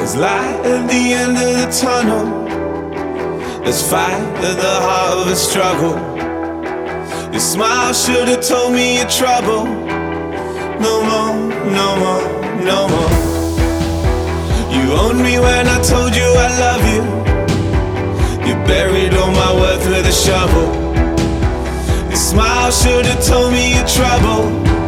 There's light at the end of the tunnel. There's fight at the heart of the struggle. Your smile should have told me your trouble. No more, no more, no more. You owned me when I told you I love you. You buried all my worth with a shovel. Your smile should have told me your trouble.